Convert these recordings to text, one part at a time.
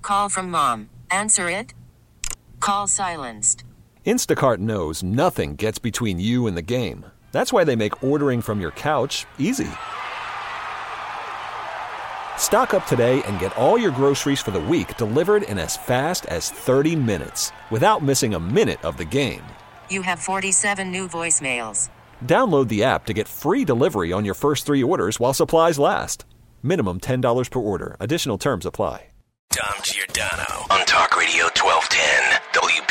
Call from mom. Answer it. Call silenced. Instacart knows nothing gets between you and the game. That's why they make ordering from your couch easy. Stock up today and get all your groceries for the week delivered in as fast as 30 minutes without missing a minute of the game. You have 47 new voicemails. Download the app to get free delivery on your first 3 orders while supplies last. Minimum $10 per order. Additional terms apply. Dom Giordano on Talk Radio 1210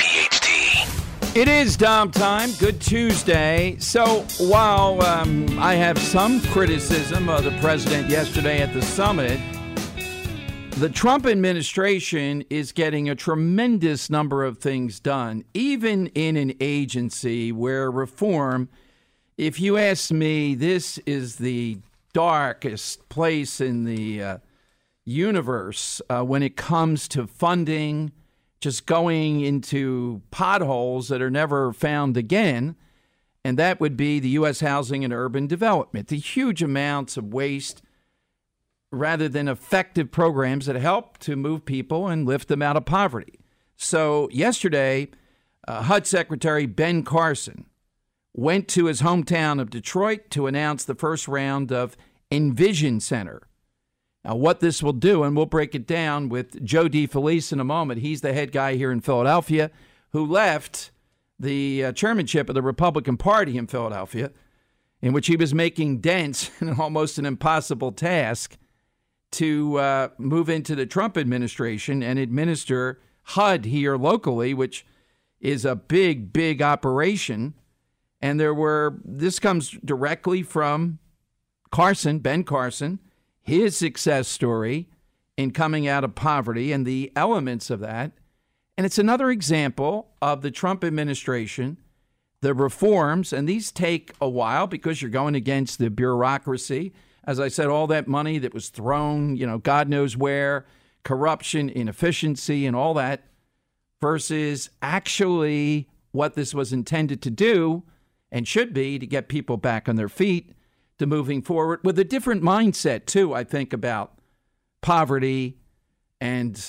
WPHT. It is Dom time. Good Tuesday. So while I have some criticism of the president yesterday at the summit, the Trump administration is getting a tremendous number of things done, even in an agency where reform, if you ask me, this is the darkest place in the universe when it comes to funding, just going into potholes that are never found again. And that would be the U.S. Housing and Urban Development. The huge amounts of waste rather than effective programs that help to move people and lift them out of poverty. So yesterday, HUD Secretary Ben Carson went to his hometown of Detroit to announce the first round of Envision Center. Now, what this will do, and we'll break it down with Joe DeFelice in a moment. He's the head guy here in Philadelphia who left the chairmanship of the Republican Party in Philadelphia, in which he was making dents in almost an impossible task to move into the Trump administration and administer HUD here locally, which is a big, big operation. And this comes directly from Carson, Ben Carson, his success story in coming out of poverty and the elements of that. And it's another example of the Trump administration, the reforms, and these take a while because you're going against the bureaucracy. As I said, all that money that was thrown, God knows where, corruption, inefficiency, and all that, versus actually what this was intended to do and should be to get people back on their feet, to moving forward with a different mindset, too, I think, about poverty and,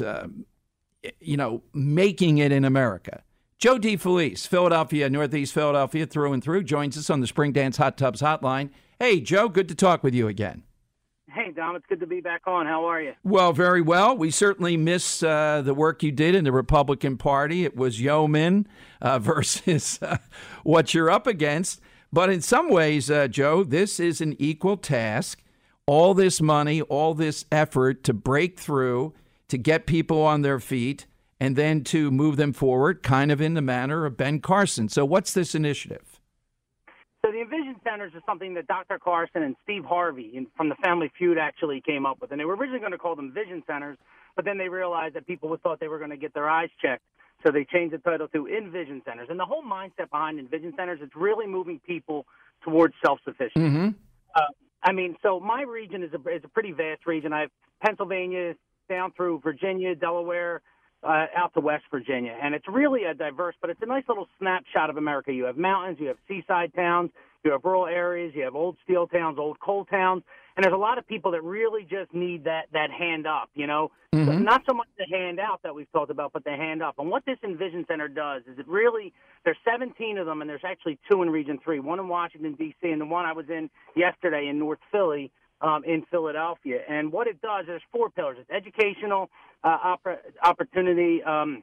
making it in America. Joe DeFelice, Philadelphia, Northeast Philadelphia, through and through, joins us on the Spring Dance Hot Tubs Hotline. Hey, Joe, good to talk with you again. Hey, Dom, it's good to be back on. How are you? Well, very well. We certainly miss the work you did in the Republican Party. It was yeoman versus what you're up against. But in some ways, Joe, this is an equal task. All this money, all this effort to break through, to get people on their feet, and then to move them forward, kind of in the manner of Ben Carson. So what's this initiative? So the Envision Centers is something that Dr. Carson and Steve Harvey from the Family Feud actually came up with. And they were originally going to call them Vision Centers, but then they realized that people thought they were going to get their eyes checked. So they changed the title to Envision Centers. And the whole mindset behind Envision Centers is really moving people towards self-sufficiency. Mm-hmm. So my region is a pretty vast region. I have Pennsylvania down through Virginia, Delaware, out to West Virginia. And it's really a diverse, but it's a nice little snapshot of America. You have mountains, you have seaside towns, you have rural areas, you have old steel towns, old coal towns. And there's a lot of people that really just need that hand up, Mm-hmm. So not so much the hand out that we've talked about, but the hand up. And what this Envision Center does is there's 17 of them, and there's actually 2 in Region 3, one in Washington, D.C., and the one I was in yesterday in North Philly, in Philadelphia. And what it does, there's 4 pillars. It's educational, opportunity,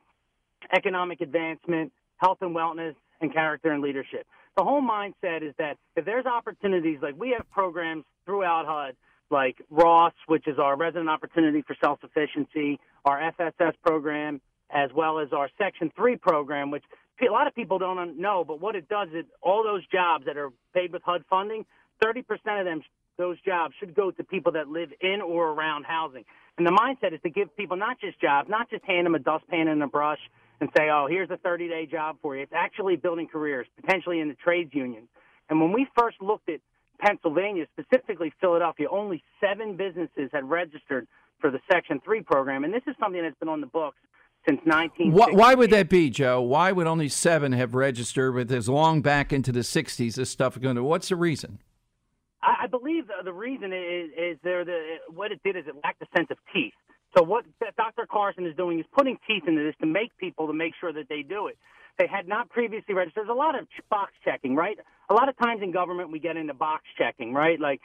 economic advancement, health and wellness, and character and leadership. The whole mindset is that if there's opportunities, like we have programs throughout HUD, like Ross, which is our Resident Opportunity for Self-Sufficiency, our FSS program, as well as our Section 3 program, which a lot of people don't know, but what it does is all those jobs that are paid with HUD funding, 30% of those jobs should go to people that live in or around housing. And the mindset is to give people not just jobs, not just hand them a dustpan and a brush and say, oh, here's a 30-day job for you. It's actually building careers, potentially in the trades unions. And when we first looked at Pennsylvania, specifically Philadelphia, only 7 businesses had registered for the Section 3 program. And this is something that's been on the books since 1960. Why would that be, Joe? Why would only 7 have registered with as long back into the 60s this stuff going to? What's the reason? I believe the reason is what it did is it lacked a sense of teeth. So what Dr. Carson is doing is putting teeth into this to make sure that they do it. They had not previously registered. There's a lot of box checking, right? A lot of times in government we get into box checking, right? Like,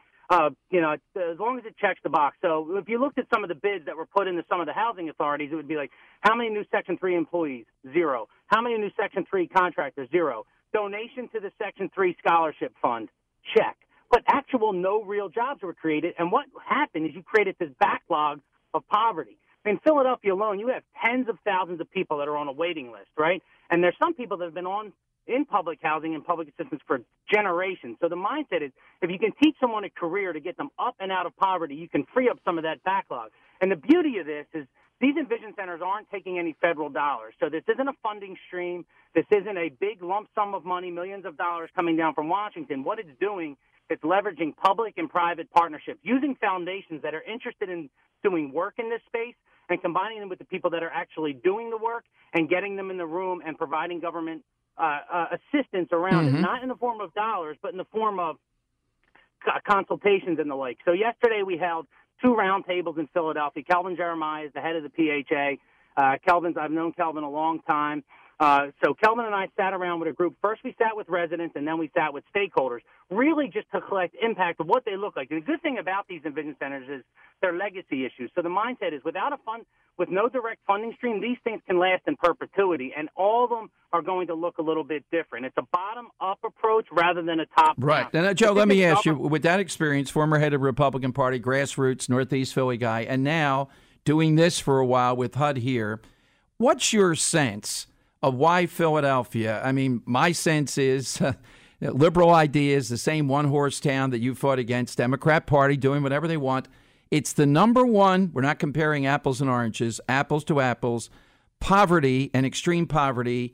as long as it checks the box. So if you looked at some of the bids that were put into some of the housing authorities, it would be like, how many new Section 3 employees? 0. How many new Section 3 contractors? 0. Donation to the Section 3 scholarship fund? Check. But no real jobs were created. And what happened is you created this backlog of poverty. In Philadelphia alone, you have tens of thousands of people that are on a waiting list, right? And there's some people that have been in public housing and public assistance for generations. So the mindset is if you can teach someone a career to get them up and out of poverty, you can free up some of that backlog. And the beauty of this is these Envision centers aren't taking any federal dollars. So this isn't a funding stream. This isn't a big lump sum of money, millions of dollars coming down from Washington. What it's doing, it's leveraging public and private partnerships, using foundations that are interested in doing work in this space and combining them with the people that are actually doing the work and getting them in the room and providing government assistance around it, not in the form of dollars, but in the form of consultations and the like. So yesterday we held 2 roundtables in Philadelphia. Kelvin Jeremiah is the head of the PHA. I've known Kelvin a long time. So Kelvin and I sat around with a group. First we sat with residents, and then we sat with stakeholders, really just to collect impact of what they look like. And the good thing about these Envision centers is they're legacy issues. So the mindset is with no direct funding stream, these things can last in perpetuity, and all of them are going to look a little bit different. It's a bottom-up approach rather than a top-down. Right. Now, Joe, let me ask you, with that experience, former head of the Republican Party, grassroots, Northeast Philly guy, and now doing this for a while with HUD here, what's your sense of why Philadelphia? I mean, my sense is liberal ideas, the same one-horse town that you fought against, Democrat Party doing whatever they want. It's the number one, we're not comparing apples and oranges, apples to apples, poverty and extreme poverty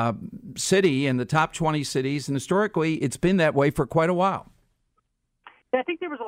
city in the top 20 cities. And historically, it's been that way for quite a while. I think there's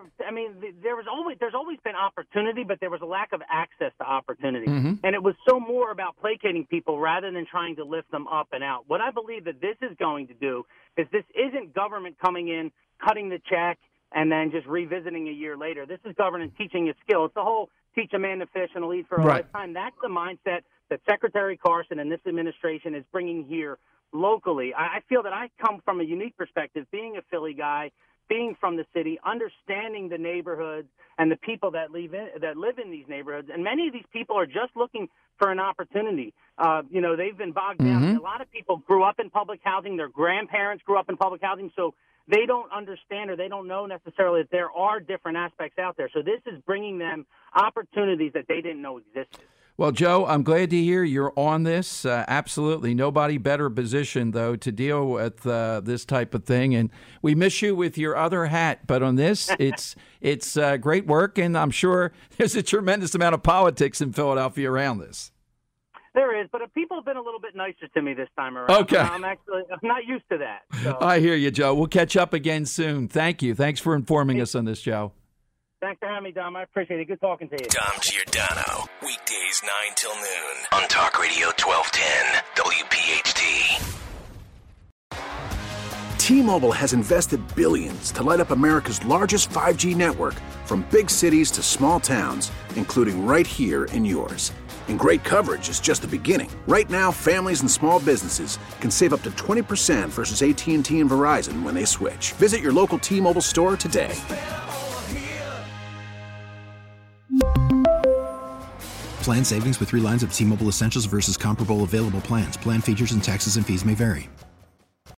always been opportunity, but there was a lack of access to opportunity. And it was so more about placating people rather than trying to lift them up and out. What I believe that this is going to do is this isn't government coming in, cutting the check, and then just revisiting a year later. This is government teaching a skill. It's the whole teach a man to fish and a lead for a lifetime. That's the mindset that Secretary Carson and this administration is bringing here locally. I feel that I come from a unique perspective, being a Philly guy, being from the city, understanding the neighborhoods and the people that live in these neighborhoods. And many of these people are just looking for an opportunity. They've been bogged down. A lot of people grew up in public housing. Their grandparents grew up in public housing. So they don't understand or they don't know necessarily that there are different aspects out there. So this is bringing them opportunities that they didn't know existed. Well, Joe, I'm glad to hear you're on this. Absolutely. Nobody better positioned, though, to deal with this type of thing. And we miss you with your other hat. But on this, it's great work. And I'm sure there's a tremendous amount of politics in Philadelphia around this. There is, but people have been a little bit nicer to me this time around. Okay. I'm not used to that. So. I hear you, Joe. We'll catch up again soon. Thank you. Thanks for informing us on this, Joe. Thanks for having me, Dom. I appreciate it. Good talking to you. Dom Giordano, weekdays 9 till noon on Talk Radio 1210 WPHT. T-Mobile has invested billions to light up America's largest 5G network, from big cities to small towns, including right here in yours. And great coverage is just the beginning. Right now, families and small businesses can save up to 20% versus AT&T and Verizon when they switch. Visit your local T-Mobile store today. Plan savings with 3 lines of T-Mobile Essentials versus comparable available plans. Plan features and taxes and fees may vary.